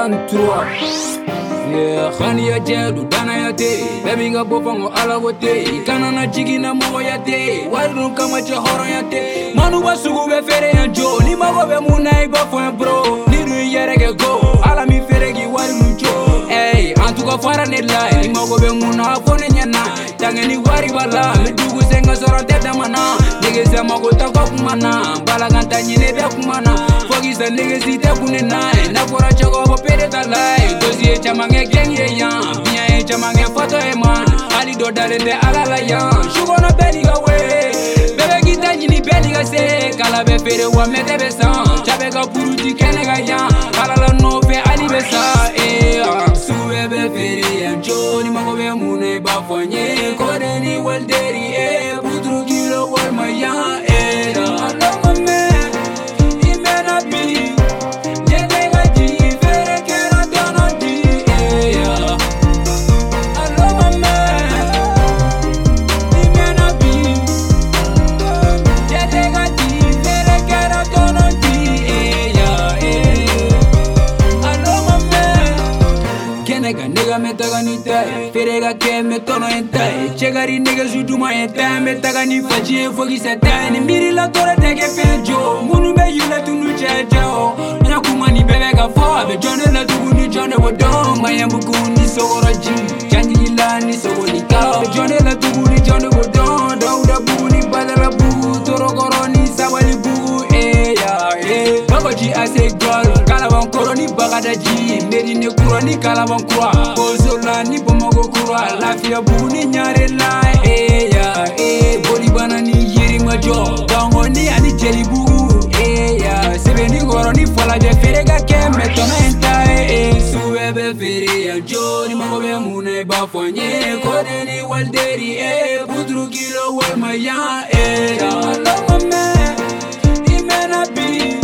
33. Yeah, khani ya jedu dana ya te baby nga bofango ala wote kana na jigi na mo ya te waru kama chahoro ya te manu basugu be fere ya jo ni mago be munai ba fo bro ni ru yere ge go ala mi fere gi waru jo ey antuka fara ne la ni mago be muna fo ne nyana tangeni wari bala me dugu senga soro teta mana nige se mago ta ko kumana bala ganta nyine be kumana fogi sa nige si te kunena na fora chago bo pere ta lai dozie chamange genye ya bien chamange foto e man ali do dale de ala la ya shugo no beli ga we bebe gita nyini beli ga se kala be fere wa mete be san chabe ga puruti kene ga ya ala la no fe ali be sa suwe be fere ya joni mago be mune ba fonye ko de ni wal deri putru kilo wal ma ya nigga me taga ni tai ferega ke me tono en tai chegari nigga zuduma en tai me taga ni faji fogi se tai ni miri la tore tege fejo munu be yule tunu chejo na kumani bebe ga fo abe jone la tugu ni jone wodo mayambu kuni sogoro ji janji la ni sogoni ka be jone la tugu ni jone wodo dauda bu ni badara bu toro goro ni sabali bu baba ji ase gol kalaban koroni bagada ji meri ne kuroni kalaban kura bozola ni bomago kura lafia buni nyare la boli bana ni yiri majo dango ni ani jeli bugu sebe ni goroni fola je ferega ke metona entai suwebe fere ya jo ni mago be mune ba fonye kode ni walderi putru kilo wal maya la mame imena bi